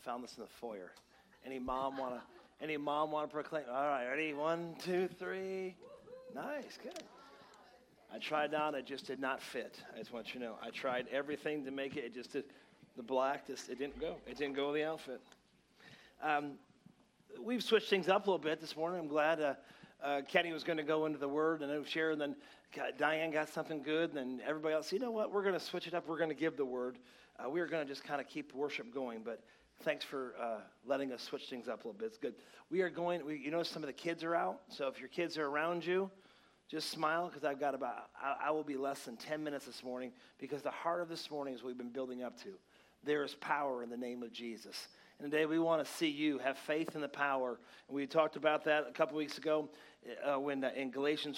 found this in the foyer. Any mom want to proclaim? All right, ready? 1, 2, 3. Nice, good. I tried on, it just did not fit. I just want you to know. I tried everything to make it. It just did. The black, it didn't go. It didn't go with the outfit. We've switched things up a little bit this morning. I'm glad Kenny was going to go into the Word and then share, and then Diane got something good, and then everybody else. You know what? We're going to switch it up. We're going to give the Word. We're going to just kind of keep worship going, but thanks for letting us switch things up a little bit. It's good. You know, some of the kids are out, so if your kids are around you, just smile, because I will be less than 10 minutes this morning, because the heart of this morning is what we've been building up to. There is power in the name of Jesus. And today we want to see you have faith in the power. And we talked about that a couple weeks ago when in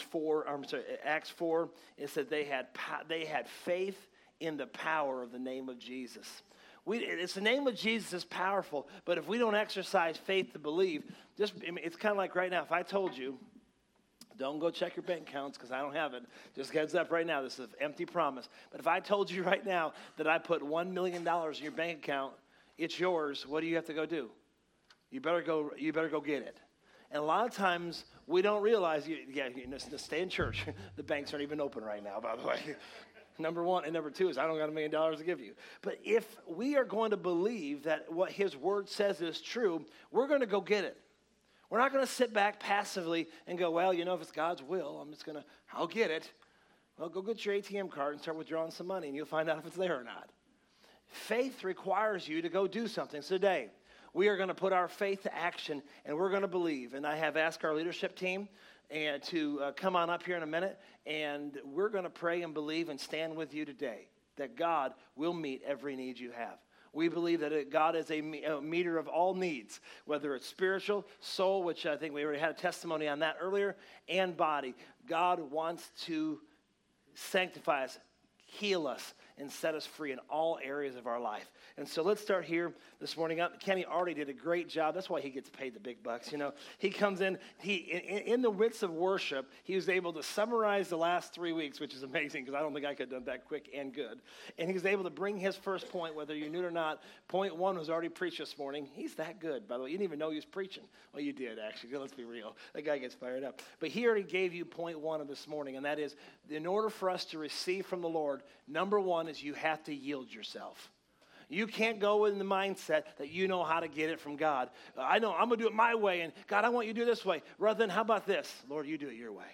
Acts 4, it said they had faith in the power of the name of Jesus. It's the name of Jesus is powerful, but if we don't exercise faith to believe, it's kind of like right now, if I told you, don't go check your bank accounts because I don't have it. Just heads up right now, this is an empty promise. But if I told you right now that I put $1 million in your bank account, it's yours, what do you have to go do? You better go get it. And a lot of times we don't realize, stay in church. The banks aren't even open right now, by the way. Number one. And number two is I don't got $1 million to give you. But if we are going to believe that what his word says is true, we're going to go get it. We're not going to sit back passively and go, well, if it's God's will, I'll get it. Well, go get your ATM card and start withdrawing some money, and you'll find out if it's there or not. Faith requires you to go do something. So today, we are going to put our faith to action, and we're going to believe. And I have asked our leadership team to come on up here in a minute, and we're going to pray and believe and stand with you today that God will meet every need you have. We believe that God is a meter of all needs, whether it's spiritual, soul, which I think we already had a testimony on that earlier, and body. God wants to sanctify us, heal us, and set us free in all areas of our life. And so let's start here this morning. Kenny already did a great job. That's why he gets paid the big bucks. He comes in, in the midst of worship, he was able to summarize the last 3 weeks, which is amazing because I don't think I could have done that quick and good. And he was able to bring his first point, whether you knew it or not. Point 1 was already preached this morning. He's that good, by the way. You didn't even know he was preaching. Well, you did, actually. Let's be real. That guy gets fired up. But he already gave you point 1 of this morning, and that is, in order for us to receive from the Lord, number 1 is you have to yield yourself. You can't go in the mindset that you know how to get it from God. I know, I'm going to do it my way, and God, I want you to do it this way. Rather than, how about this? Lord, you do it your way.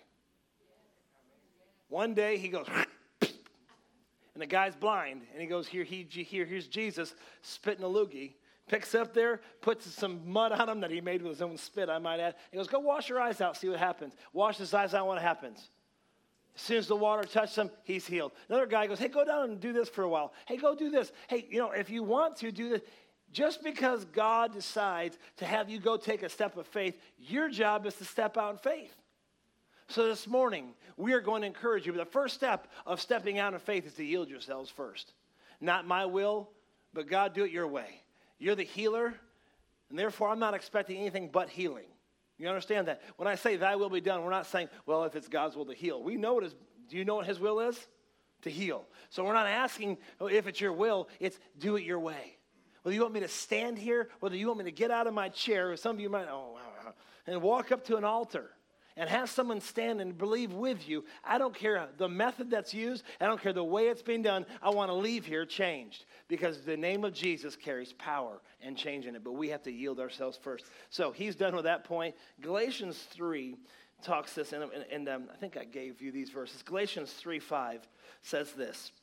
One day he goes, and the guy's blind, and he goes, here's Jesus spitting a loogie, picks up there, puts some mud on him that he made with his own spit, I might add. He goes, go wash your eyes out, see what happens. Wash his eyes out, what happens? As soon as the water touched him, he's healed. Another guy goes, hey, go down and do this for a while. Hey, go do this. Hey, if you want to do this, just because God decides to have you go take a step of faith, your job is to step out in faith. So this morning, we are going to encourage you. But the first step of stepping out in faith is to yield yourselves first. Not my will, but God, do it your way. You're the healer, and therefore I'm not expecting anything but healing. You understand that? When I say thy will be done, we're not saying, well, if it's God's will to heal. We know do you know what his will is? To heal. So we're not asking if it's your will, it's do it your way. Whether you want me to stand here, whether you want me to get out of my chair, or some of you might, and walk up to an altar and have someone stand and believe with you. I don't care the method that's used. I don't care the way it's being done. I want to leave here changed because the name of Jesus carries power and change in it. But we have to yield ourselves first. So he's done with that point. Galatians 3 talks this, and I think I gave you these verses. Galatians 3:5 says this.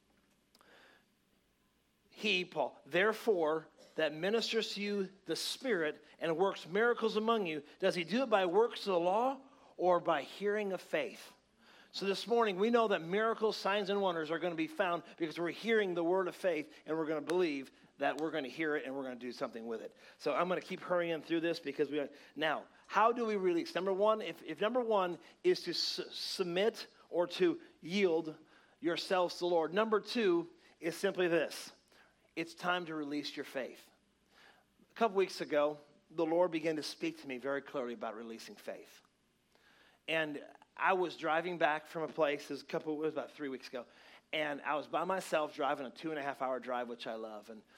He, Paul, therefore, that ministers to you the Spirit and works miracles among you, does he do it by works of the law or by hearing of faith? So this morning, we know that miracles, signs, and wonders are going to be found because we're hearing the word of faith, and we're going to believe that we're going to hear it and we're going to do something with it. So I'm going to keep hurrying through this because now, how do we release? Number one, if number one is to submit or to yield yourselves to the Lord. Number 2 is simply this. It's time to release your faith. A couple weeks ago, the Lord began to speak to me very clearly about releasing faith. And I was driving back from a place, it was about 3 weeks ago, and I was by myself driving a 2.5-hour drive, which I love. And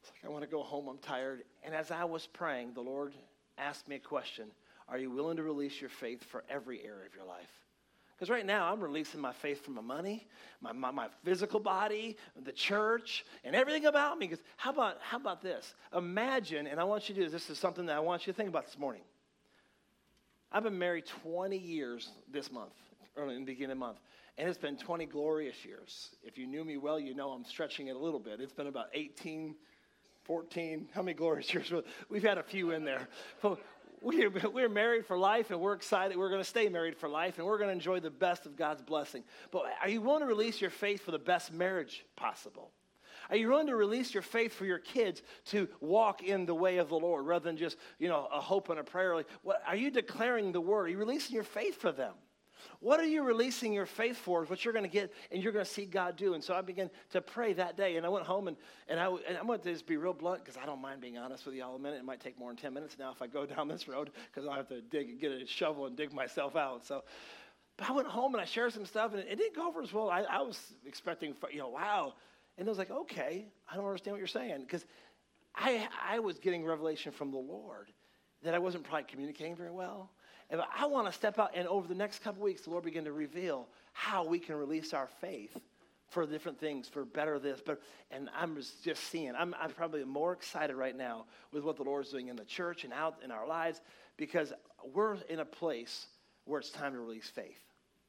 I want to go home. I'm tired. And as I was praying, the Lord asked me a question. Are you willing to release your faith for every area of your life? Because right now, I'm releasing my faith from my money, my physical body, the church, and everything about me. Because how about this? Imagine, and I want you to do this is something that I want you to think about this morning. I've been married 20 years this month, early in the beginning of the month. And it's been 20 glorious years. If you knew me well, you know I'm stretching it a little bit. It's been about 18, 14, how many glorious years? We've had a few in there. But we're married for life, and we're excited. We're going to stay married for life, and we're going to enjoy the best of God's blessing. But are you willing to release your faith for the best marriage possible? Are you willing to release your faith for your kids to walk in the way of the Lord rather than just, a hope and a prayer? Are you declaring the word? Are you releasing your faith for them? What are you releasing your faith for is what you're going to get and you're going to see God do. And so I began to pray that day, and I went home, and I'm going to just be real blunt because I don't mind being honest with you all a minute. It might take more than 10 minutes now if I go down this road because I'll have to get a shovel and dig myself out. But I went home and I shared some stuff, and it didn't go over as well. I was expecting, wow. And I was like, okay, I don't understand what you're saying because I was getting revelation from the Lord that I wasn't probably communicating very well. And I want to step out, and over the next couple weeks, the Lord began to reveal how we can release our faith for different things, for better this. And I'm just seeing, I'm probably more excited right now with what the Lord's doing in the church and out in our lives because we're in a place where it's time to release faith.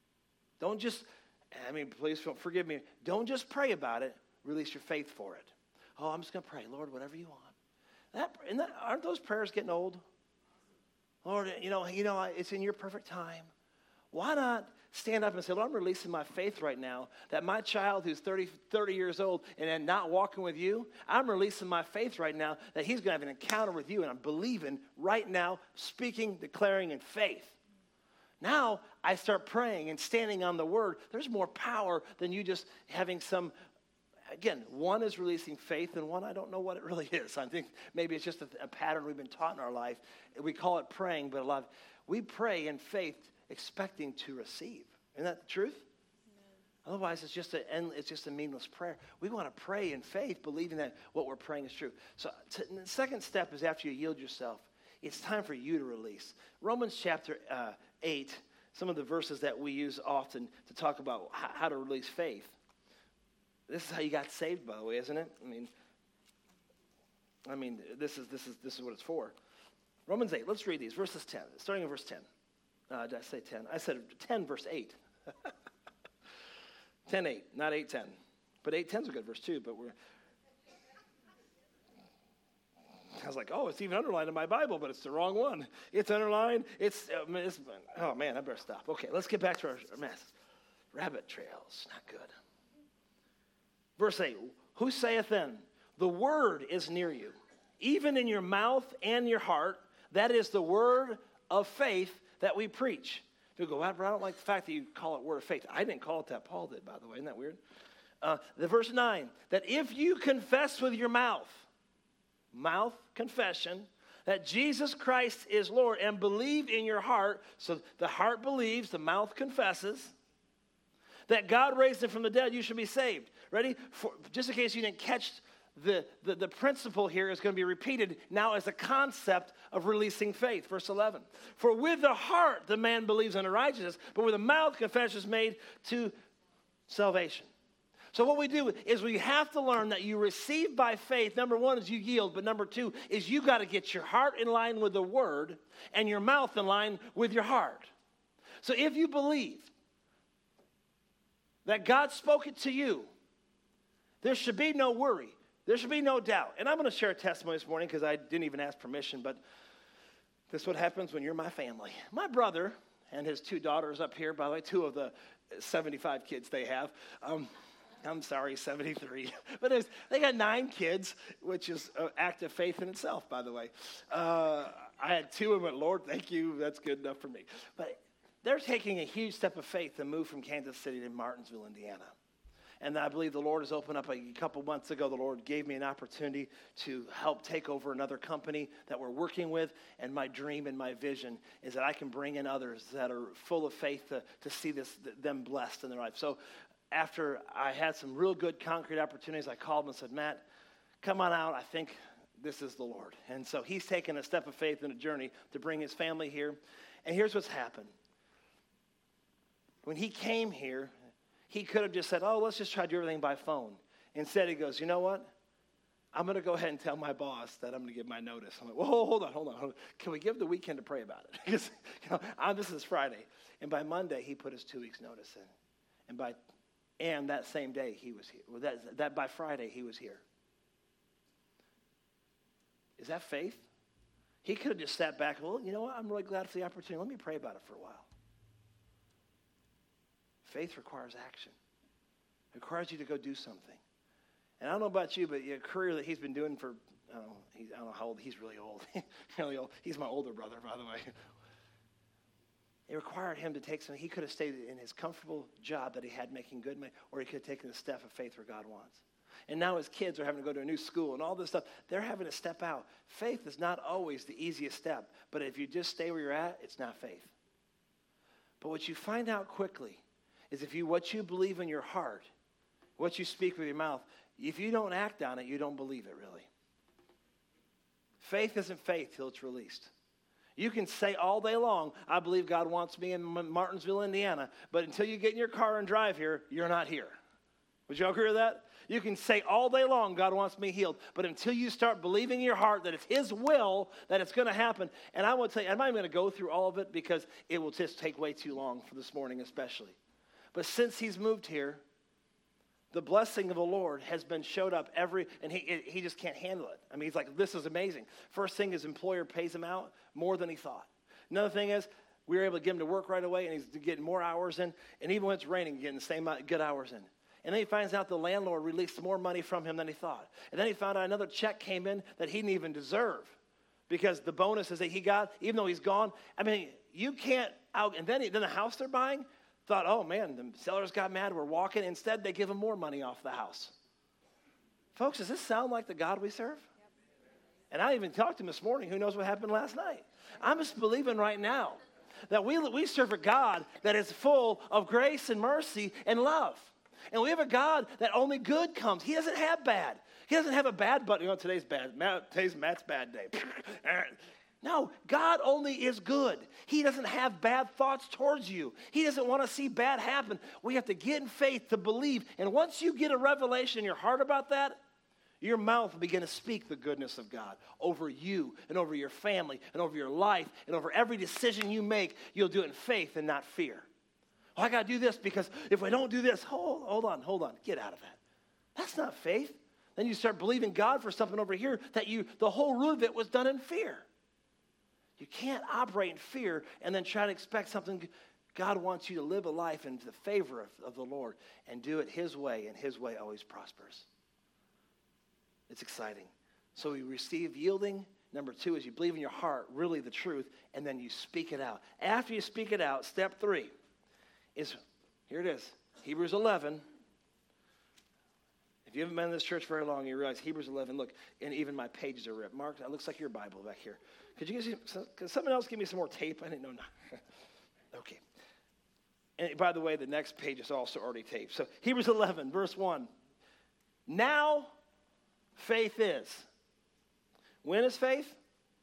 Please forgive me. Don't just pray about it. Release your faith for it. Oh, I'm just going to pray, Lord, whatever you want. Aren't those prayers getting old? Lord, it's in your perfect time. Why not stand up and say, Lord, I'm releasing my faith right now that my child who's 30 years old and not walking with you, I'm releasing my faith right now that he's going to have an encounter with you, and I'm believing right now, speaking, declaring in faith. Now I start praying and standing on the word. There's more power than you just having some. Again, one is releasing faith, and one, I don't know what it really is. I think maybe it's just a pattern we've been taught in our life. We call it praying, but we pray in faith expecting to receive. Isn't that the truth? Amen. Otherwise, it's just a meaningless prayer. We want to pray in faith, believing that what we're praying is true. So the second step is after you yield yourself, it's time for you to release. Romans chapter 8, some of the verses that we use often to talk about how to release faith. This is how you got saved, by the way, isn't it? I mean, this is what it's for. Romans 8. Let's read these verses 10, starting in verse 10. Did I say 10? I said 10, verse 8. 10:8, not 8:10. But 8:10 is a good verse too. But I was like, oh, it's even underlined in my Bible, but it's the wrong one. It's underlined. Oh man, I better stop. Okay, let's get back to our mess. Rabbit trails, not good. Verse 8, who saith then, the word is near you, even in your mouth and your heart. That is the word of faith that we preach. You go, I don't like the fact that you call it word of faith. I didn't call it that. Paul did, by the way. Isn't that weird? The verse 9, that if you confess with your mouth confession, that Jesus Christ is Lord, and believe in your heart, so the heart believes, the mouth confesses, that God raised him from the dead, you should be saved. Ready? Just in case you didn't catch the principle here is going to be repeated now as a concept of releasing faith. Verse 11. For with the heart the man believes unto righteousness, but with the mouth confession is made to salvation. So what we do is we have to learn that you receive by faith. Number one is you yield, but number two is you got to get your heart in line with the word and your mouth in line with your heart. So if you believe that God spoke it to you, there should be no worry. There should be no doubt. And I'm going to share a testimony this morning because I didn't even ask permission, but this is what happens when you're my family. My brother and his two daughters up here, by the way, 2 of the 75 kids they have. I'm sorry, 73. But they got 9 kids, which is an act of faith in itself, by the way. I had 2 and went, Lord, thank you. That's good enough for me. But they're taking a huge step of faith to move from Kansas City to Martinsville, Indiana. And I believe the Lord has opened up a couple months ago. The Lord gave me an opportunity to help take over another company that we're working with. And my dream and my vision is that I can bring in others that are full of faith to see them blessed in their life. So after I had some real good concrete opportunities, I called him and said, Matt, come on out. I think this is the Lord. And so he's taken a step of faith in a journey to bring his family here. And here's what's happened. When he came here, he could have just said, oh, let's just try to do everything by phone. Instead, he goes, you know what? I'm going to go ahead and tell my boss that I'm going to give my notice. I'm like, whoa, hold on. Can we give the weekend to pray about it? Because this is Friday. And by Monday, he put his 2 weeks notice in. And that same day, he was here. Well, that by Friday, he was here. Is that faith? He could have just sat back, well, you know what? I'm really glad for the opportunity. Let me pray about it for a while. Faith requires action. It requires you to go do something. And I don't know about you, but a career that he's been doing for, I don't know how old, he's really old. Really old. He's my older brother, by the way. It required him to take he could have stayed in his comfortable job that he had making good money, or he could have taken the step of faith where God wants. And now his kids are having to go to a new school and all this stuff. They're having to step out. Faith is not always the easiest step, but if you just stay where you're at, it's not faith. But what you find out quickly is what you believe in your heart, what you speak with your mouth, if you don't act on it, you don't believe it really. Faith isn't faith till it's released. You can say all day long, I believe God wants me in Martinsville, Indiana, but until you get in your car and drive here, you're not here. Would you agree with that? You can say all day long, God wants me healed, but until you start believing in your heart that it's his will, that it's going to happen, and I will tell you, I'm not even going to go through all of it because it will just take way too long for this morning especially. But since he's moved here, the blessing of the Lord has been showed up and he just can't handle it. I mean, he's like, this is amazing. First thing, his employer pays him out more than he thought. Another thing is, we were able to get him to work right away, and he's getting more hours in, and even when it's raining, getting the same good hours in. And then he finds out the landlord released more money from him than he thought. And then he found out another check came in that he didn't even deserve because the bonuses that he got, even though he's gone, I mean, you can't out. And then the house they're buying, thought, oh, man, the sellers got mad. We're walking. Instead, they give him more money off the house. Folks, does this sound like the God we serve? And I even talked to him this morning. Who knows what happened last night? I'm just believing right now that we serve a God that is full of grace and mercy and love. And we have a God that only good comes. He doesn't have bad. He doesn't have a bad button. Today's bad. Today's Matt's bad day. No, God only is good. He doesn't have bad thoughts towards you. He doesn't want to see bad happen. We have to get in faith to believe. And once you get a revelation in your heart about that, your mouth will begin to speak the goodness of God over you and over your family and over your life and over every decision you make. You'll do it in faith and not fear. Oh, I got to do this because if I don't do this, hold on. Get out of that. That's not faith. Then you start believing God for something over here that the whole root of it was done in fear. You can't operate in fear and then try to expect something. God wants you to live a life in the favor of the Lord and do it his way, and his way always prospers. It's exciting. So you receive yielding. Number 2 is you believe in your heart, really the truth, and then you speak it out. After you speak it out, step 3 is, here it is, Hebrews 11. If you haven't been in this church very long, you realize Hebrews 11, look, and even my pages are ripped. Mark, that looks like your Bible back here. Could someone else give me some more tape? I didn't know. Okay. And by the way, the next page is also already taped. So Hebrews 11, verse 1. Now faith is. When is faith?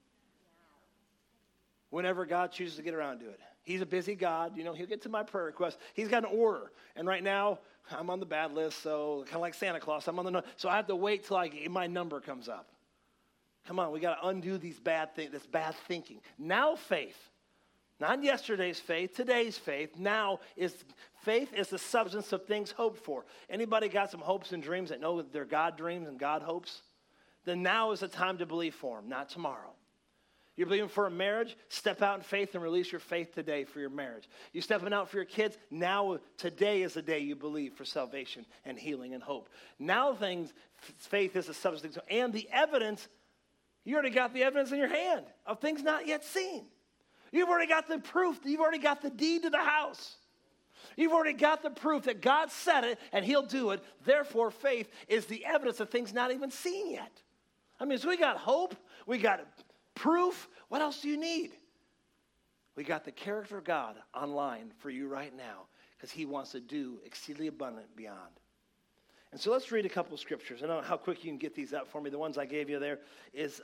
Whenever God chooses to get around to it. He's a busy God. He'll get to my prayer request. He's got an order. And right now, I'm on the bad list, so kind of like Santa Claus, I'm on the so I have to wait till my number comes up. Come on, we got to undo this bad thinking. Now faith. Not yesterday's faith, today's faith. Now faith is the substance of things hoped for. Anybody got some hopes and dreams that know that they're God dreams and God hopes? Then now is the time to believe for them, not tomorrow. You're believing for a marriage? Step out in faith and release your faith today for your marriage. You're stepping out for your kids? Now, today is the day you believe for salvation and healing and hope. Now faith is the substance and the evidence. You already got the evidence in your hand of things not yet seen. You've already got the proof. You've already got the deed to the house. You've already got the proof that God said it and he'll do it. Therefore, faith is the evidence of things not even seen yet. I mean, so we got hope. We got proof. What else do you need? We got the character of God online for you right now because he wants to do exceedingly abundant beyond. And so let's read a couple of scriptures. I don't know how quick you can get these up for me. The ones I gave you there is,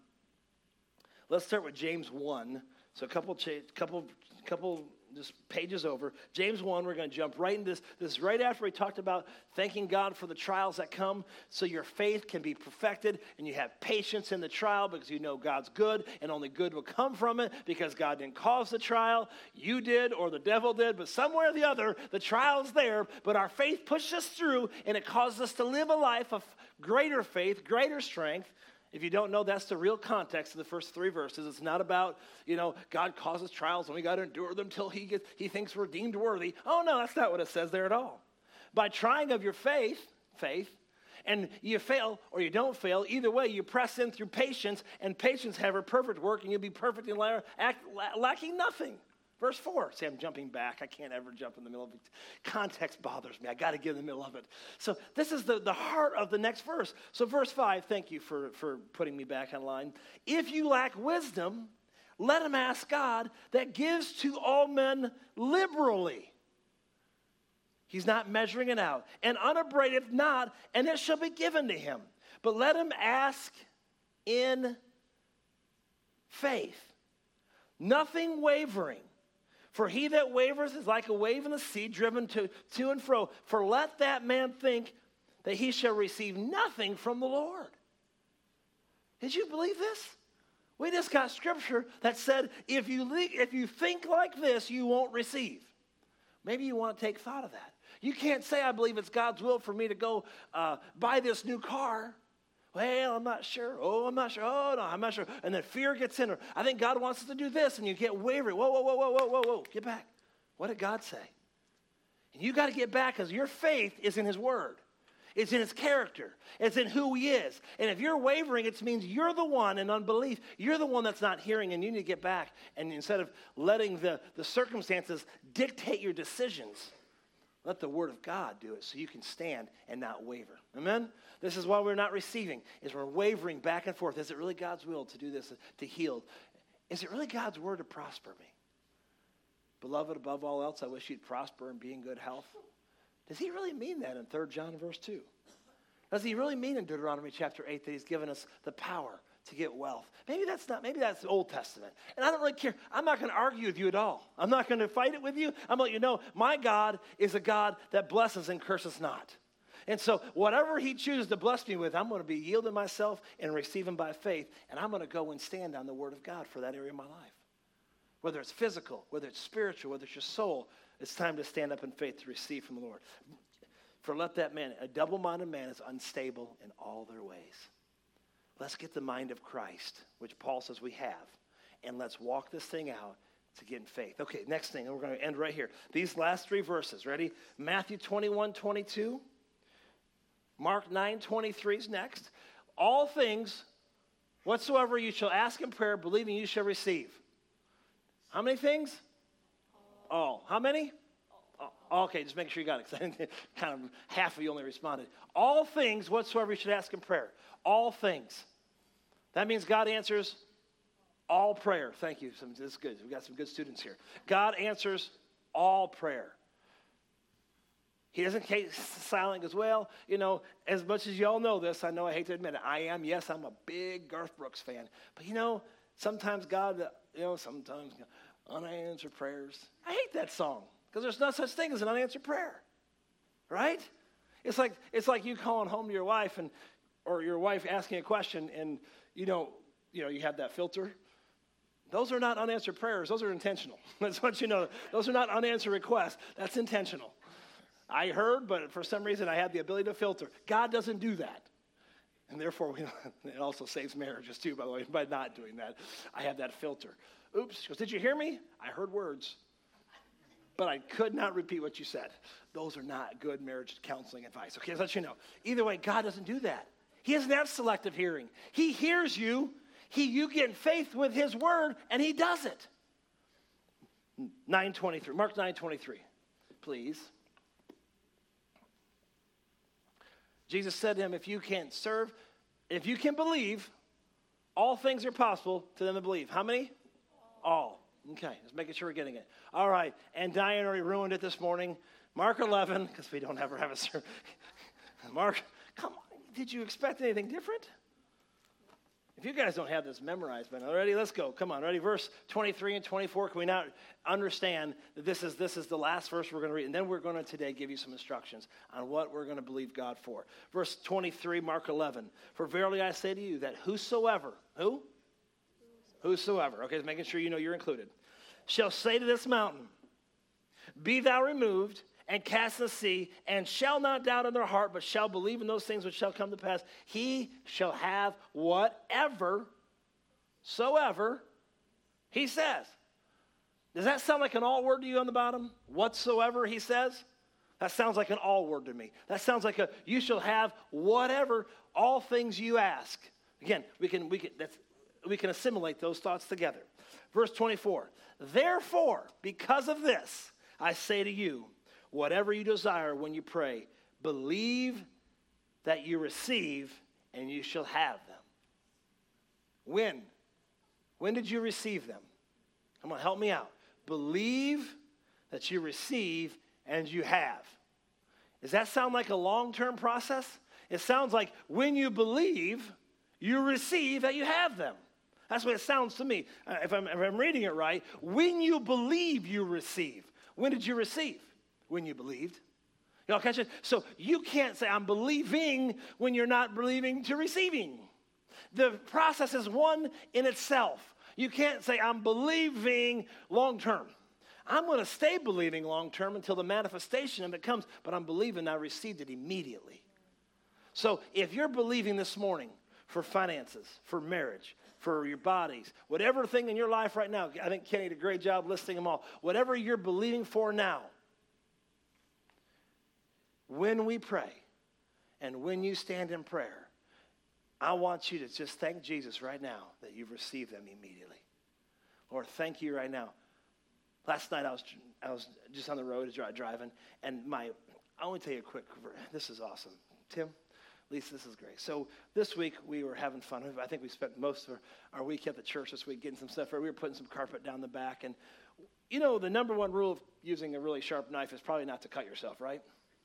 let's start with James 1. So a couple just pages over. James 1, we're going to jump right into this. This is right after we talked about thanking God for the trials that come so your faith can be perfected and you have patience in the trial because you know God's good and only good will come from it because God didn't cause the trial. You did or the devil did, but somewhere or the other, the trial's there, but our faith pushes us through and it causes us to live a life of greater faith, greater strength. If you don't know, that's the real context of the first 3 verses. It's not about, God causes trials and we got to endure them till he thinks we're deemed worthy. Oh, no, that's not what it says there at all. By trying of your faith, and you fail or you don't fail, either way, you press in through patience, and patience have her perfect work, and you'll be perfect and lacking nothing. Verse 4. See, I'm jumping back. I can't ever jump in the middle of it. Context bothers me. I got to get in the middle of it. So this is the heart of the next verse. So verse 5, thank you for putting me back on line. If you lack wisdom, let him ask God that gives to all men liberally. He's not measuring it out. And unabradeth not, and it shall be given to him. But let him ask in faith, nothing wavering. For he that wavers is like a wave in the sea, driven to and fro. For let that man think that he shall receive nothing from the Lord. Did you believe this? We just got scripture that said, if you think like this, you won't receive. Maybe you want to take thought of that. You can't say, I believe it's God's will for me to go buy this new car. Well, I'm not sure. Oh, I'm not sure. Oh, no, I'm not sure. And then fear gets in. Or I think God wants us to do this, and you get wavering. Whoa. Get back. What did God say? And you got to get back because your faith is in his word. It's in his character. It's in who he is. And if you're wavering, it means you're the one in unbelief. You're the one that's not hearing, and you need to get back. And instead of letting the circumstances dictate your decisions, let the word of God do it so you can stand and not waver. Amen? This is why we're not receiving, is we're wavering back and forth. Is it really God's will to do this, to heal? Is it really God's word to prosper me? Beloved, above all else, I wish you'd prosper and be in good health. Does he really mean that in 3 John verse 2? Does he really mean in Deuteronomy chapter 8 that he's given us the power to get wealth? Maybe that's the Old Testament. And I don't really care. I'm not going to argue with you at all. I'm not going to fight it with you. I'm going to let you know my God is a God that blesses and curses not. And so whatever he chooses to bless me with, I'm going to be yielding myself and receiving by faith, and I'm going to go and stand on the word of God for that area of my life. Whether it's physical, whether it's spiritual, whether it's your soul, it's time to stand up in faith to receive from the Lord. For let that man, a double-minded man is unstable in all their ways. Let's get the mind of Christ, which Paul says we have, and let's walk this thing out to get in faith. Okay, next thing, and we're going to end right here. These last 3 verses, ready? Matthew 21:22. Mark 9:23 is next. All things whatsoever you shall ask in prayer, believing you shall receive. How many things? All. How many? Okay, just make sure you got it, because kind of half of you only responded. All things whatsoever you should ask in prayer. All things. That means God answers all prayer. Thank you. This is good. We've got some good students here. God answers all prayer. He doesn't keep silent and goes, well, as much as y'all know this, I know I hate to admit it, I'm a big Garth Brooks fan. But sometimes God, sometimes unanswered prayers. I hate that song because there's no such thing as an unanswered prayer, right? It's like you calling home to your wife or your wife asking a question and, you have that filter. Those are not unanswered prayers. Those are intentional. That's what you know. Those are not unanswered requests. That's intentional. I heard, but for some reason I had the ability to filter. God doesn't do that. And therefore, it also saves marriages too, by the way, by not doing that. I have that filter. Oops. She goes, did you hear me? I heard words, but I could not repeat what you said. Those are not good marriage counseling advice. Okay, so let you know. Either way, God doesn't do that. He doesn't have selective hearing. He hears you. You get in faith with his word, and he does it. 9:23. Mark 9:23, please. Jesus said to him, if you can believe, all things are possible to them that believe. How many? All. Okay, just making sure we're getting it. All right, and Diane already ruined it this morning. Mark 11, because we don't ever have a sermon. Mark, come on. Did you expect anything different? If you guys don't have this memorized by now, ready? Let's go. Come on, ready? Verse 23 and 24. Can we now understand that this is the last verse we're going to read? And then we're going to today give you some instructions on what we're going to believe God for. Verse 23, Mark 11. For verily I say to you that whosoever, who? Whosoever. Okay, making sure you know you're included. Shall say to this mountain, be thou removed and cast in the sea, and shall not doubt in their heart, but shall believe in those things which shall come to pass, he shall have whatever soever he says. Does that sound like an all word to you on the bottom? Whatsoever he says? That sounds like an all word to me. That sounds like you shall have whatever, all things you ask. Again, we can assimilate those thoughts together. Verse 24, therefore, because of this, I say to you, whatever you desire when you pray, believe that you receive and you shall have them. When? When did you receive them? Come on, help me out. Believe that you receive and you have. Does that sound like a long-term process? It sounds like when you believe, you receive that you have them. That's what it sounds to me. If I'm reading it right, when you believe, you receive. When did you receive? When you believed. Y'all catch it? So you can't say, I'm believing when you're not believing to receiving. The process is one in itself. You can't say, I'm believing long term. I'm going to stay believing long term until the manifestation of it comes, but I'm believing I received it immediately. So if you're believing this morning for finances, for marriage, for your bodies, whatever thing in your life right now, I think Kenny did a great job listing them all. Whatever you're believing for now, when we pray and when you stand in prayer, I want you to just thank Jesus right now that you've received them immediately. Lord, thank you right now. Last night I was just on the road driving, and I want to tell you a quick, this is awesome. Tim, Lisa, this is great. So this week we were having fun. I think we spent most of our week at the church this week getting some stuff. We were putting some carpet down the back, and you know the number one rule of using a really sharp knife is probably not to cut yourself, right?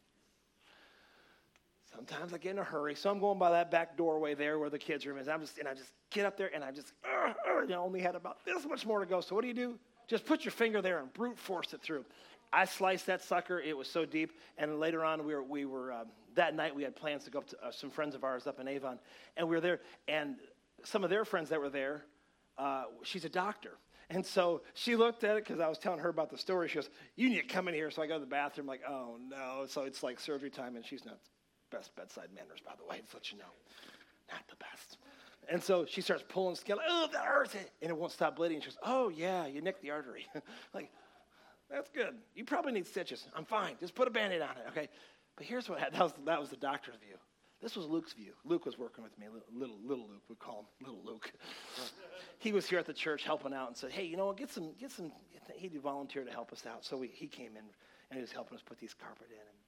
Sometimes I get in a hurry, so I'm going by that back doorway there where the kids' room is. I just get up there, and I just only had about this much more to go. So what do? Just put your finger there and brute force it through. I sliced that sucker. It was so deep. And later on, we were that night we had plans to go up to some friends of ours up in Avon, and we were there. And some of their friends that were there, she's a doctor. And so she looked at it because I was telling her about the story. She goes, you need to come in here. So I go to the bathroom like, oh, no. So it's like surgery time, and she's not best bedside manners, by the way, to let you know. Not the best. And so she starts pulling skin, like, oh, that hurts. And it won't stop bleeding. And she goes, oh, yeah, you nicked the artery. Like, that's good. You probably need stitches. I'm fine. Just put a Band-Aid on it, okay? But here's what happened. That was the doctor's view. This was Luke's view. Luke was working with me. Little Luke, we call him Little Luke. He was here at the church helping out and said, hey, you know what, get some. He volunteered to help us out. So he came in, and he was helping us put these carpet in. And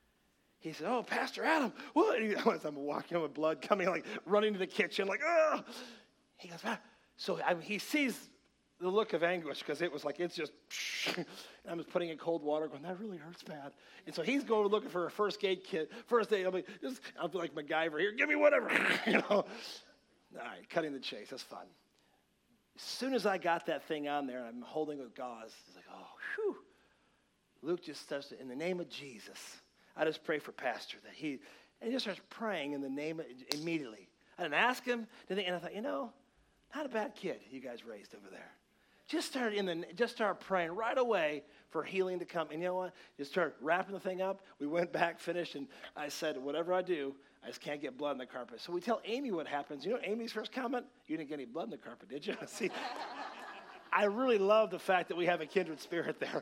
he said, oh, Pastor Adam, what? I'm walking with blood coming, like running to the kitchen, like, oh. He goes, ah. So he sees the look of anguish because it was like, it's just, and I was putting in cold water going, that really hurts bad. And so he's going looking for a first aid kit. First aid, I'll be like MacGyver here, give me whatever, you know. All right, cutting the chase, that's fun. As soon as I got that thing on there and I'm holding with gauze, it's like, oh, whew. Luke just starts to, in the name of Jesus, I just pray for Pastor that and he just starts praying in the name immediately. I didn't ask him, and I thought, not a bad kid you guys raised over there. Just start praying right away for healing to come. And you know what? Just start wrapping the thing up. We went back, finished, and I said, whatever I do, I just can't get blood in the carpet. So we tell Amy what happens. You know Amy's first comment? You didn't get any blood in the carpet, did you? See, I really love the fact that we have a kindred spirit there.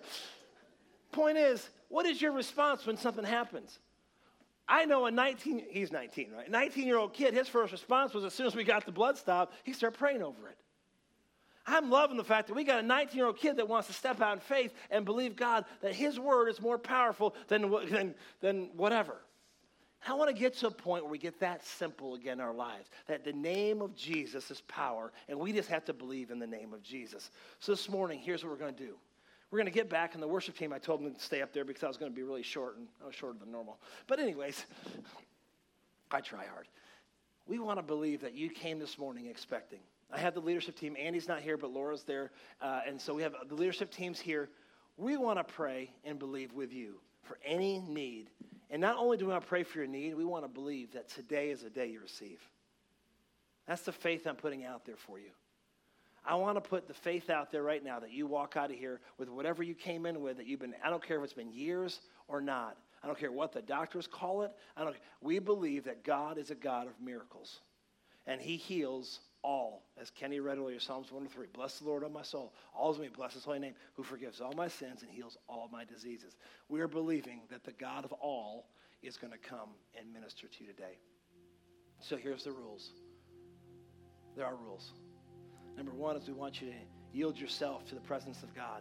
Point is, what is your response when something happens? I know he's 19, right? 19-year-old kid, his first response was as soon as we got the blood stopped, he started praying over it. I'm loving the fact that we got a 19-year-old kid that wants to step out in faith and believe God that his word is more powerful than whatever. I want to get to a point where we get that simple again in our lives, that the name of Jesus is power, and we just have to believe in the name of Jesus. So this morning, here's what we're going to do. We're going to get back, and the worship team, I told them to stay up there because I was going to be really short, and I was shorter than normal. But anyways, I try hard. We want to believe that you came this morning expecting. I have the leadership team. Andy's not here, but Laura's there. And so we have the leadership teams here. We want to pray and believe with you for any need. And not only do we want to pray for your need, we want to believe that today is a day you receive. That's the faith I'm putting out there for you. I want to put the faith out there right now that you walk out of here with whatever you came in with, that you've been, I don't care if it's been years or not. I don't care what the doctors call it. We believe that God is a God of miracles. And he heals all. As Kenny read earlier, Psalms 103, bless the Lord, O my soul. All is me, bless his holy name, who forgives all my sins and heals all my diseases. We are believing that the God of all is going to come and minister to you today. So here's the rules. There are rules. Number one is we want you to yield yourself to the presence of God.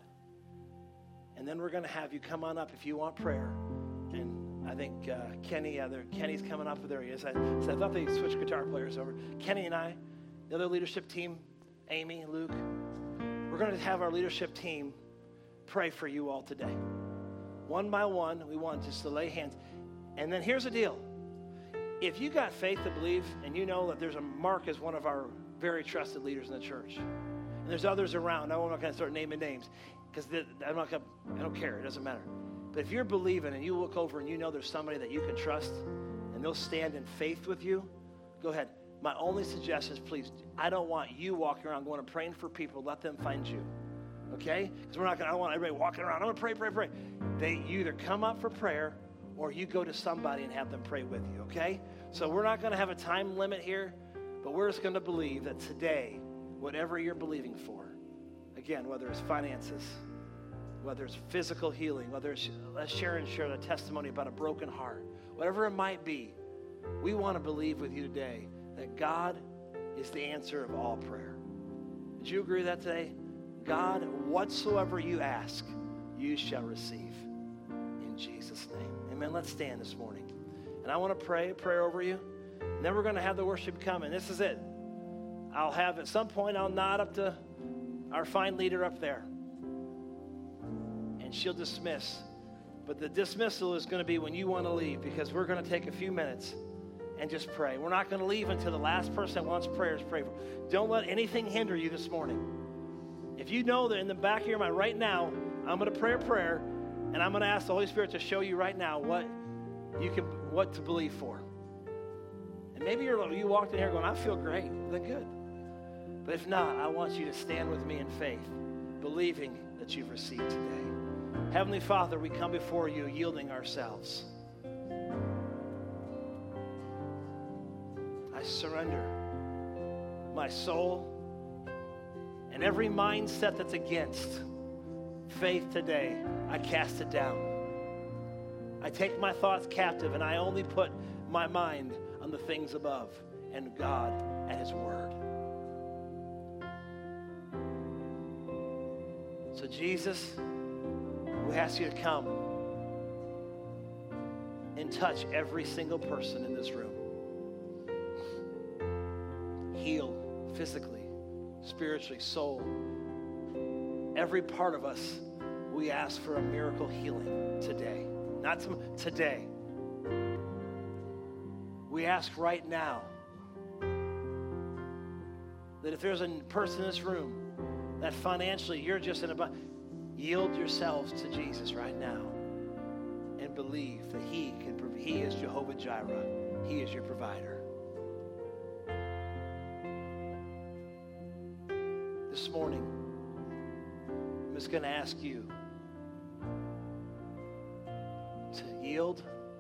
And then we're going to have you come on up if you want prayer. And I think Kenny's coming up. There he is. I thought they switched guitar players over. Kenny and I, the other leadership team, Amy, Luke, we're going to have our leadership team pray for you all today. One by one, we want just to lay hands. And then here's the deal. If you got faith to believe and you know that there's a Mark as one of our very trusted leaders in the church, and there's others around, I'm not going to start naming names because I don't care. It doesn't matter. But if you're believing and you look over and you know there's somebody that you can trust and they'll stand in faith with you, go ahead. My only suggestion is, please, I don't want you walking around going and praying for people. Let them find you, okay? Because I don't want everybody walking around. I'm going to pray. You either come up for prayer or you go to somebody and have them pray with you, okay? So we're not going to have a time limit here, but we're just going to believe that today, whatever you're believing for, again, whether it's finances, whether it's physical healing, whether it's, let's share the testimony about a broken heart, whatever it might be, we want to believe with you today that God is the answer of all prayer. Did you agree with that today? God, whatsoever you ask, you shall receive. In Jesus' name. Amen. Let's stand this morning. And I want to pray a prayer over you. And then we're going to have the worship come. And this is it. I'll have at some point, I'll nod up to our fine leader up there. And she'll dismiss. But the dismissal is going to be when you want to leave, because we're going to take a few minutes and just pray. We're not going to leave until the last person that wants prayers pray for. Don't let anything hinder you this morning. If you know that in the back of your mind right now, I'm going to pray a prayer, and I'm going to ask the Holy Spirit to show you right now what to believe for. And maybe you walked in here going, I feel great. Then good. But if not, I want you to stand with me in faith, believing that you've received today. Heavenly Father, we come before you yielding ourselves. I surrender my soul and every mindset that's against faith today. I cast it down. I take my thoughts captive and I only put my mind on the things above and God and His Word. So Jesus, we ask you to come and touch every single person in this room. Heal physically, spiritually, soul. Every part of us, we ask for a miracle healing today. Today. We ask right now that if there's a person in this room that financially you're just in a yield yourselves to Jesus right now and believe that He is Jehovah Jireh. He is your provider. This morning, I'm just going to ask you to yield.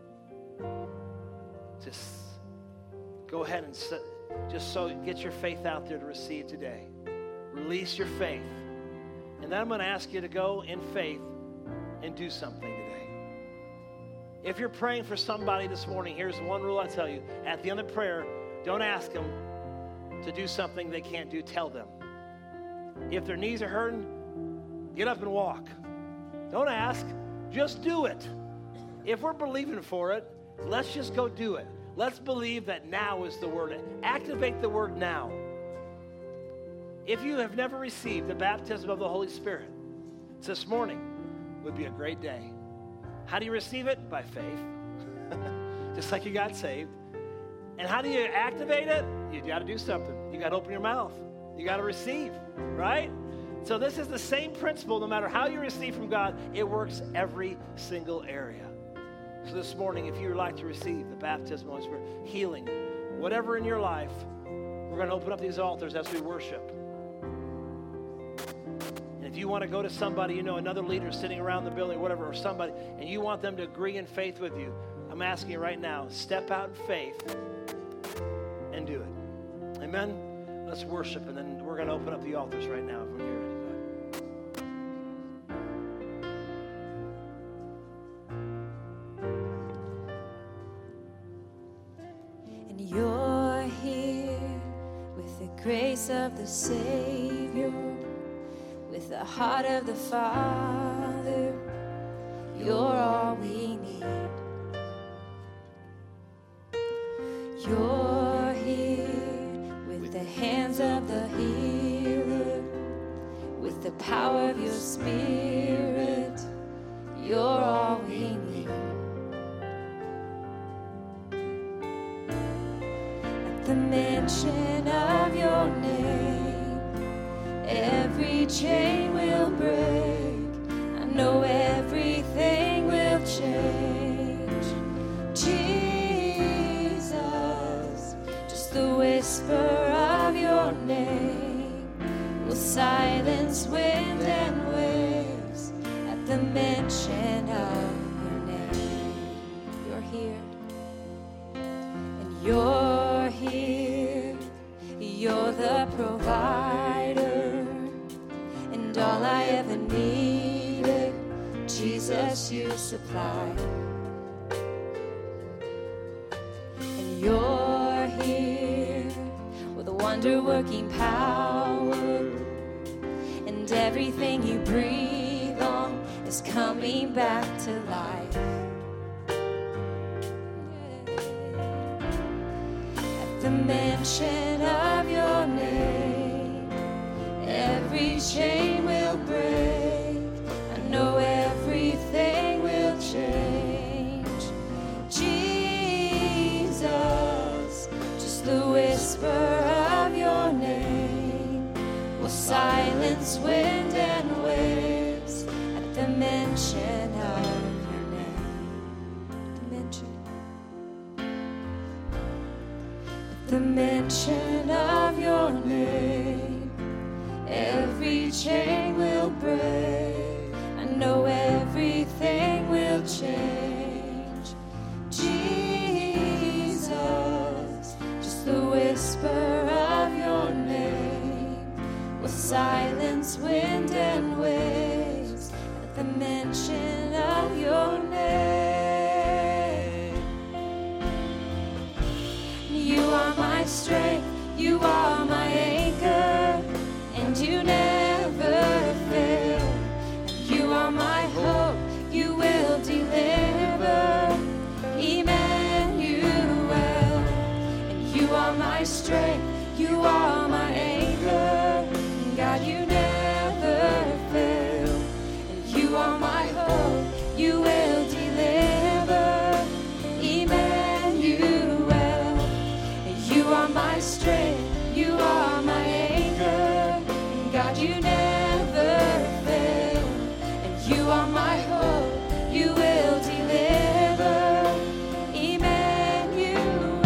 Just go ahead and get your faith out there to receive today. Release your faith. And then I'm going to ask you to go in faith and do something today. If you're praying for somebody this morning, here's one rule I tell you. At the end of prayer, don't ask them to do something they can't do. Tell them. If their knees are hurting, get up and walk. Don't ask. Just do it. If we're believing for it, let's just go do it. Let's believe that now is the word. Activate the word now. If you have never received the baptism of the Holy Spirit, this morning would be a great day. How do you receive it? By faith. Just like you got saved. And how do you activate it? You got to do something. You got to open your mouth. You got to receive, right? So this is the same principle. No matter how you receive from God, it works every single area. So this morning, if you would like to receive the baptism of the Holy Spirit, healing, whatever in your life, we're going to open up these altars as we worship. And if you want to go to somebody, you know, another leader sitting around the building, whatever, or somebody, and you want them to agree in faith with you, I'm asking you right now, step out in faith and do it. Amen? Let's worship, and then we're going to open up the altars right now when you're ready. You're here with the grace of the Savior, with the heart of the Father. You're all we need. You're here with the hands of the healer, with the power of your Spirit. You're all we need. The mention of your name, every chain will break. I know everything will change. Jesus, just the whisper of your name will silence wind and waves at the mention of your name. You're here, and you're here, you're the provider, and all I ever needed, Jesus, you supply. And you're here with a wonder-working power, and everything you breathe on is coming back to life. The mention of your name, every chain will break. I know everything will change. Jesus, just the whisper of your name will silence wind and waves at the mention of your name. The mention. The mention of your name, every chain will break. I know everything will change. Jesus, just the whisper of your name will silence wind and waves at the mention of your name. You are my strength, you are my anchor, and you never fail. You are my hope, you will deliver, Emmanuel. And you are my strength, you are my anchor, God, you never fail. And you are my hope, you will deliver, Emmanuel. You are my strength, you are my anchor, God, you never fail. And you are my hope, you will deliver, Emmanuel.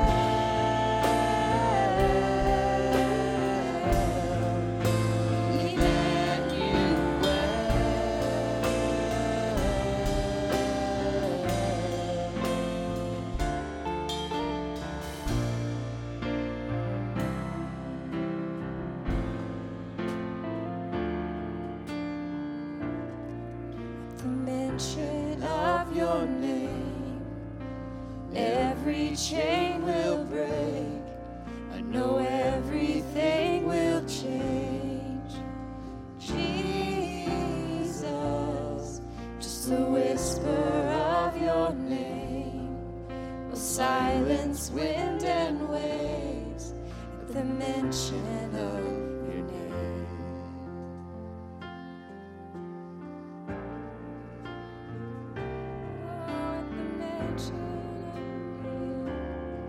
The mention of your name, every chain will break. I know everything will change. Jesus, just the whisper of your name will silence wind and waves at the mention of your name. Oh, at the mention of your name.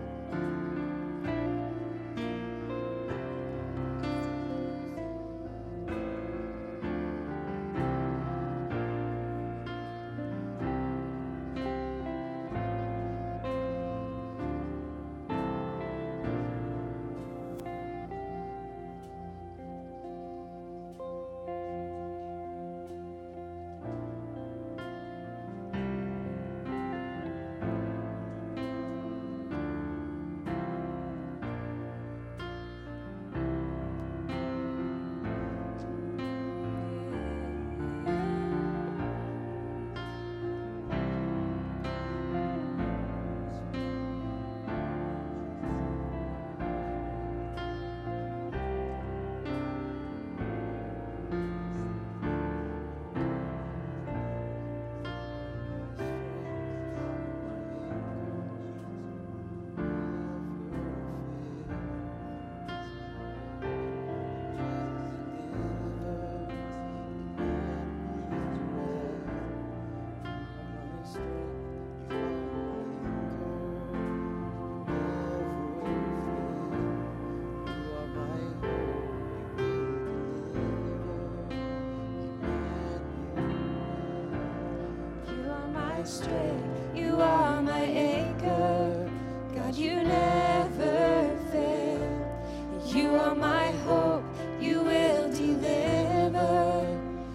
my strength, you are my anchor. God, you never fail. You are my hope, you will deliver.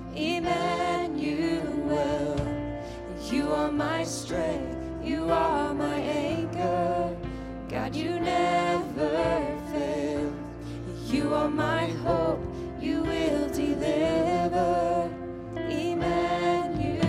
Emmanuel, you are my strength, you are my anchor. God, you never fail. You are my hope, you will deliver. Emmanuel.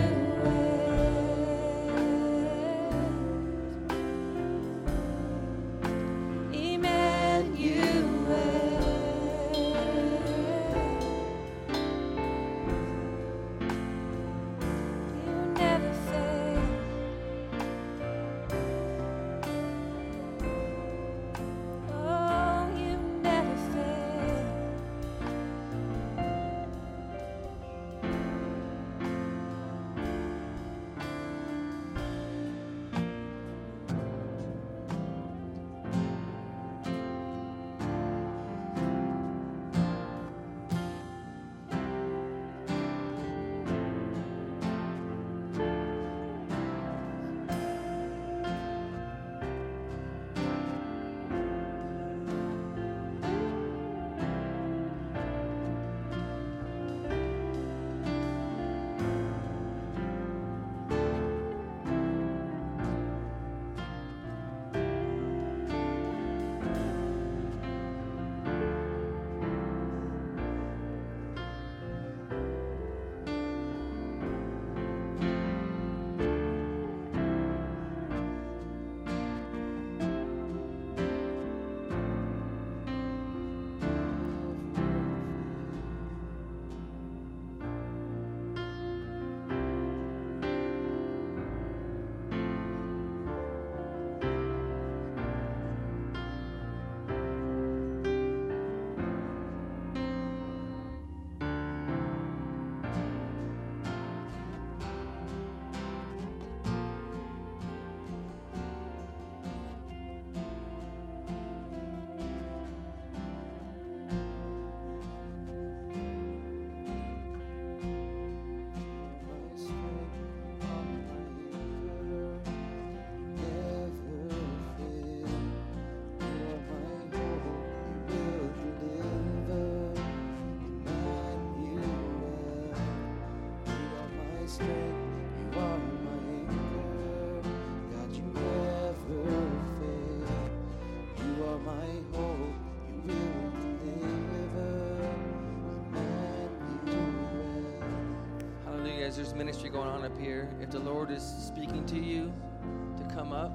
There's ministry going on up here. If the Lord is speaking to you to come up,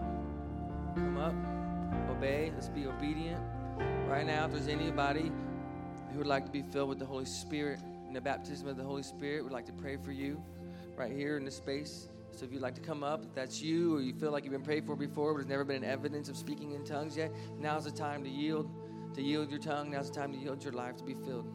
obey. Let's be obedient. Right now, if there's anybody who would like to be filled with the Holy Spirit and the baptism of the Holy Spirit, we'd like to pray for you right here in this space. So if you'd like to come up, if that's you or you feel like you've been prayed for before, but there's never been evidence of speaking in tongues yet, now's the time to yield your tongue. Now's the time to yield your life to be filled.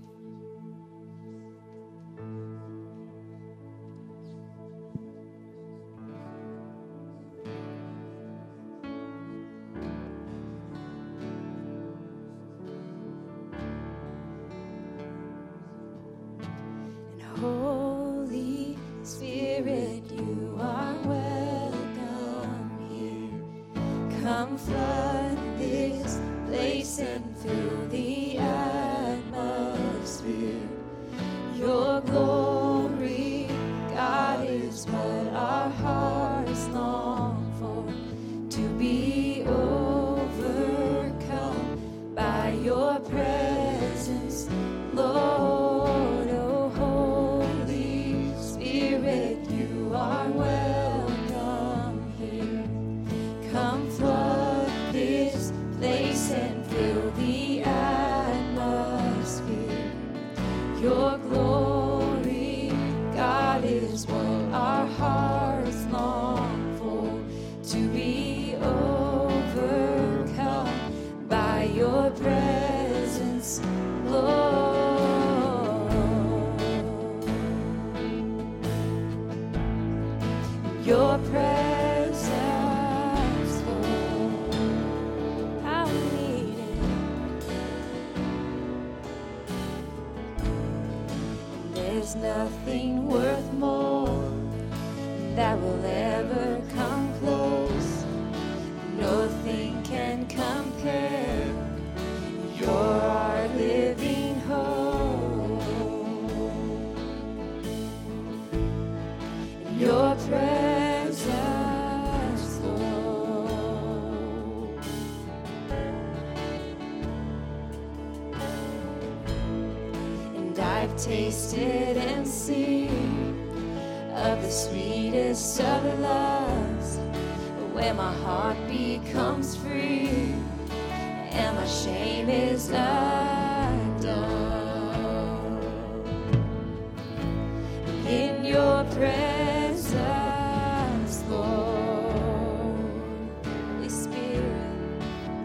Holy Spirit, you are welcome here. Come flood this place and fill the atmosphere. Your glory, God, is what our hearts long for, to be overcome by your presence, Lord. You are welcome here. Come flood this place and fill the atmosphere. Your glory, God, is what our hearts long for, to be overcome by your presence, Lord. Your presence, Lord, how we need it. There's nothing worth more that will ever come close. Nothing can compare. You're our living hope. Your presence, Lord. And I've tasted and seen of the sweetest of loves, where my heart becomes free and my shame is undone. In your presence, Lord, Holy Spirit,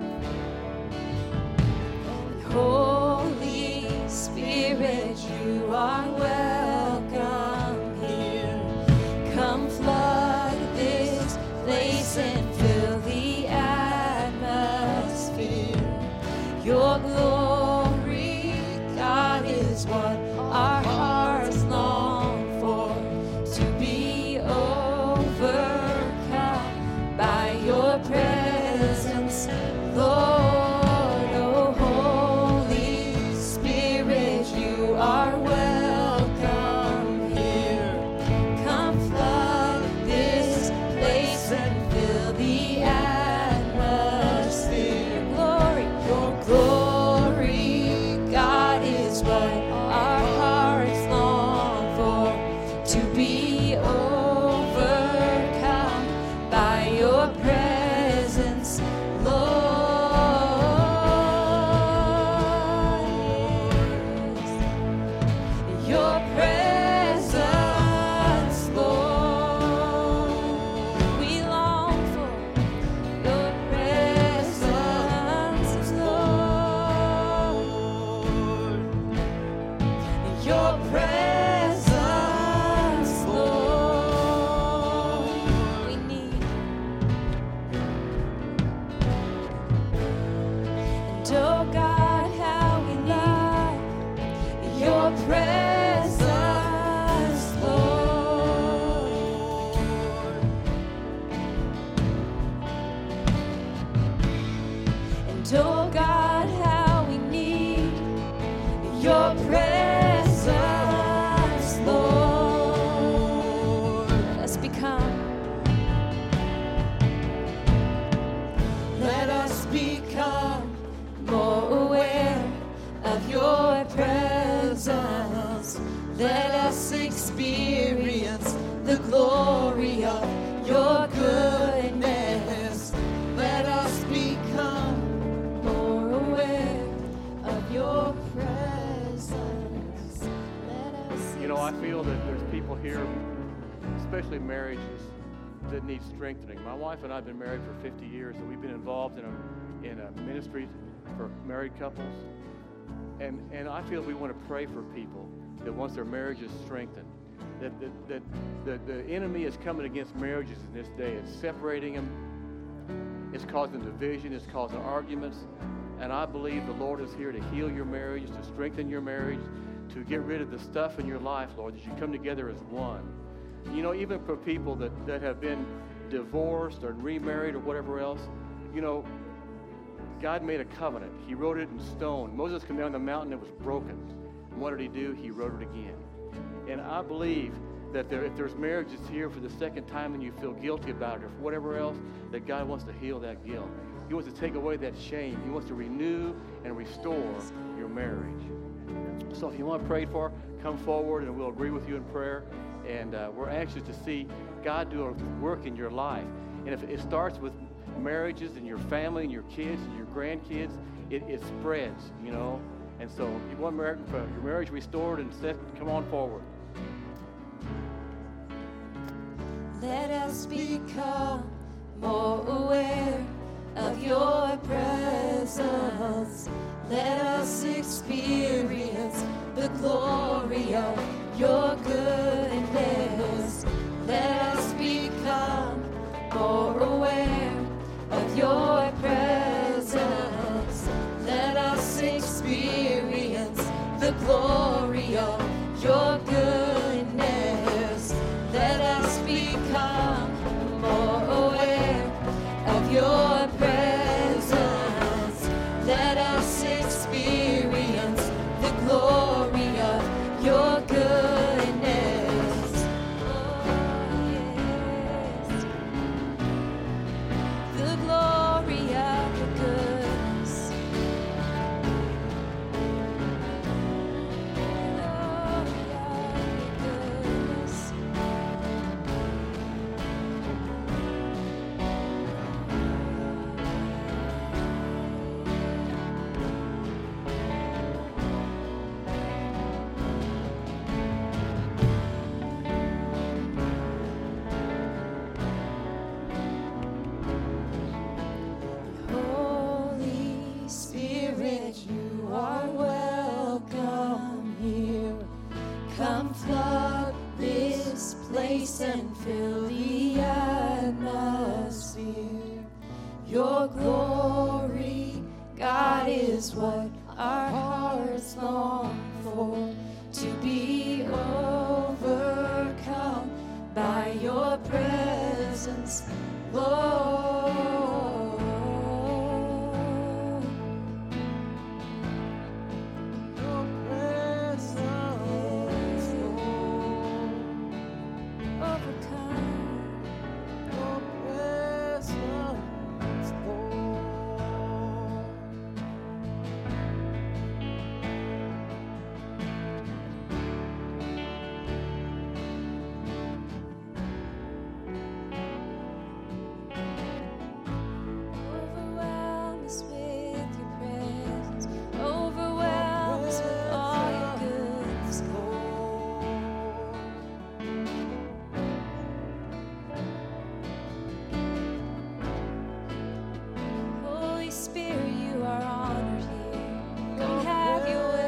Holy Spirit, you are welcome here. Come flood this place and fill the atmosphere. Your glory, God, is what our hearts long for, to be overcome by your presence, Lord. Oh, Holy Spirit, you are welcome here. Come flood this place and fill the atmosphere. Glory, your glory, God, is what our hearts long for, to be overcome by your presence, Lord. Your presence, Lord. We long for your presence, Lord. Your presence, Lord. We need. And oh God, how we love your presence, Lord. And oh God, how we need your presence, Lord. Let us become more aware of your presence. Let us experience the glory of your goodness. Let us become more aware of your presence. Let us. You know, I feel that there's people here, especially marriages, that need strengthening. My wife and I have been married for 50 years, and we've been involved in a ministry for married couples. And I feel we want to pray for people that once their marriage is strengthened, that the enemy is coming against marriages in this day. It's separating them. It's causing division. It's causing arguments. And I believe the Lord is here to heal your marriage, to strengthen your marriage, to get rid of the stuff in your life, Lord, that you come together as one. You know, even for people that have been divorced or remarried or whatever else, you know, God made a covenant. He wrote it in stone. Moses came down the mountain, it was broken. And what did he do? He wrote it again. And I believe that if there's marriages here for the second time and you feel guilty about it or whatever else, that God wants to heal that guilt. He wants to take away that shame. He wants to renew and restore your marriage. So if you want to pray for, come forward and we'll agree with you in prayer. And we're anxious to see God do a work in your life. And if it starts with marriages and your family and your kids and your grandkids, it spreads, you know. And so if you want your marriage restored and set, come on forward. Let us become more aware of your presence. Let us experience the glory of your goodness. Let us become more aware of your presence. Let us experience the glory of your goodness. Let us become place and fill the atmosphere. Your glory, God, is what our hearts long for, to be overcome by your presence, Lord. Your presence, Lord. Overcome. Your presence, Lord. Overwhelm us with your presence. Overwhelm us with all your goodness, Lord. Holy Spirit, you are honored here. Come have your way.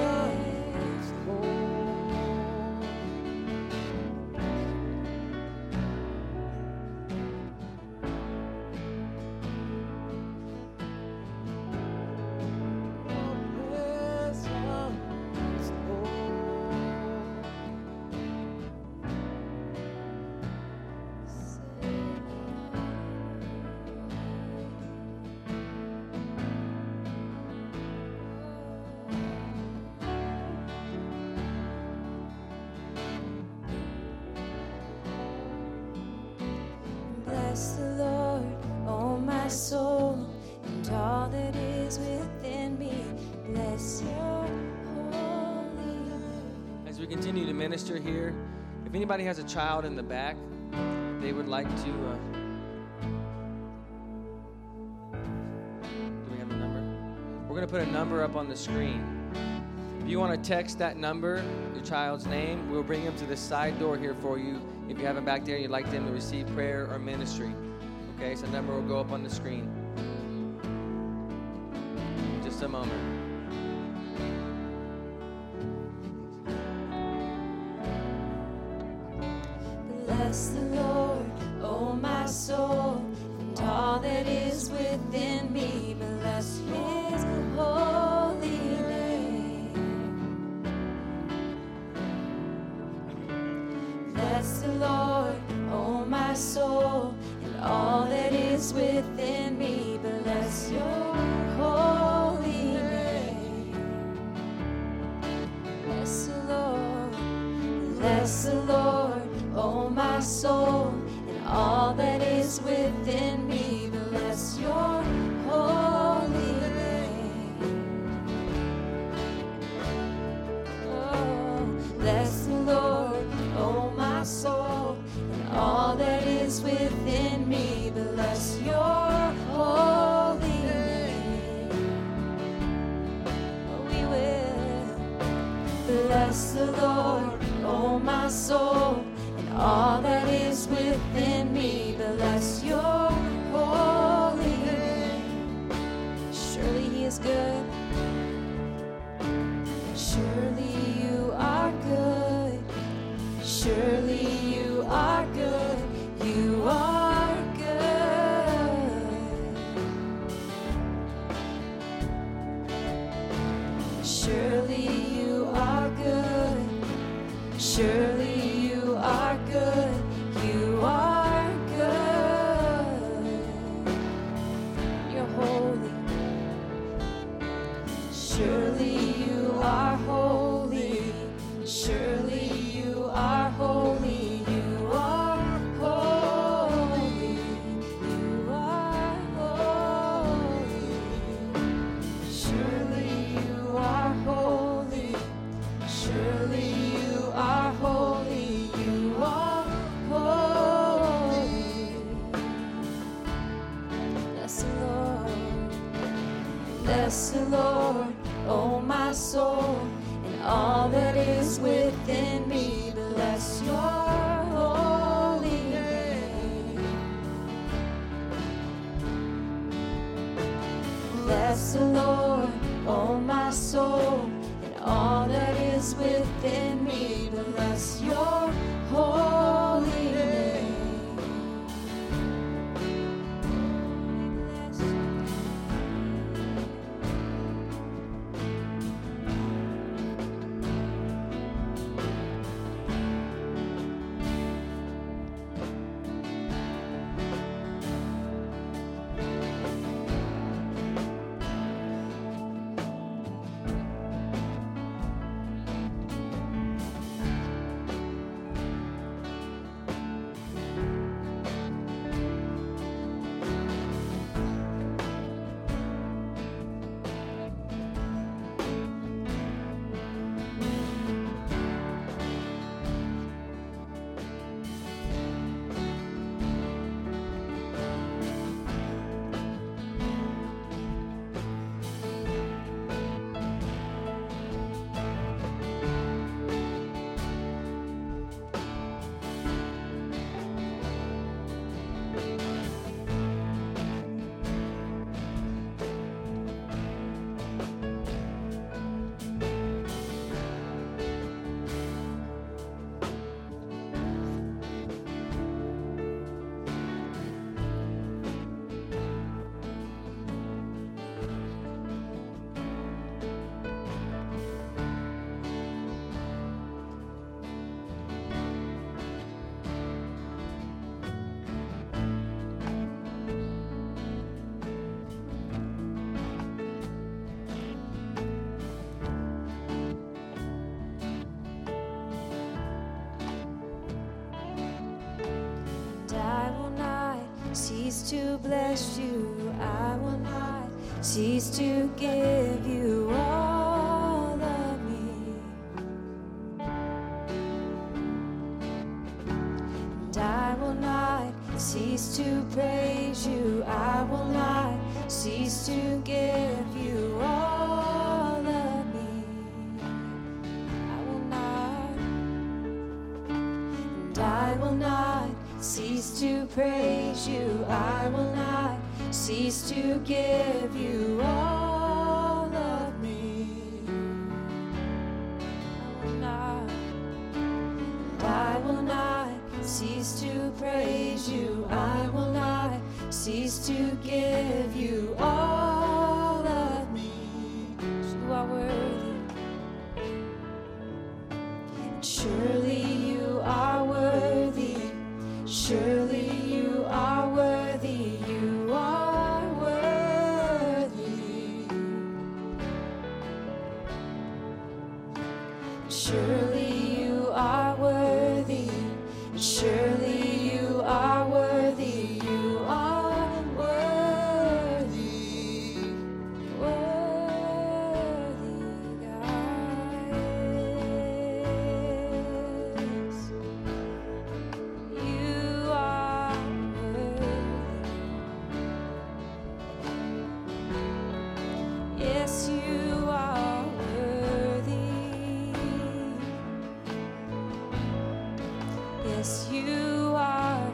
Bless the Lord, oh my soul, and all that is within me. Bless your holy name. As we continue to minister here, if anybody has a child in the back, they would like to. Do we have a number? We're going to put a number up on the screen. If you want to text that number, your child's name, we'll bring them to the side door here for you. If you have them back there and you'd like them to receive prayer or ministry. Okay, so the number will go up on the screen. Just a moment. Bless the Lord, oh my soul, and all that is within me. Bless his holy name. Bless the Lord, oh my soul, and all that is within me. Bless your holy name. Bless the Lord, bless the Lord, oh my soul, and all that is within me. Bless your holy name. Oh, bless the Lord, oh my soul, and all that is within me. Bless your holy name. Oh, we will. Bless the Lord, oh my soul, and all that is within me. Bless your holy name. Surely he is good. Surely you are good. Surely you are good. You are good. Surely you are good. Surely you are good. You are good. You're holy. Surely you are holy. Surely you are holy. You are holy. You are holy. Surely you are holy. Surely you are holy. You are holy. Bless the Lord. Bless the Lord, oh my soul, and all that is within me. Bless your holy name. Bless the Lord, oh my soul, and all that is within me. Bless your holy name. cease to bless you. I will not cease to give you all of me. And I will not cease to praise you. I will not cease to give you all of me. I will not, and I will not cease to praise you. I will not cease to give you all of me. I will not, and I will not cease to praise you. I will not cease to give you all of me. You are worthy. And surely you are worthy. Surely you are worthy. You are worthy. Surely you are worthy. Surely you are worthy. You are worthy. Worthy, God. You are worthy. Yes, you are worthy. Yes, you are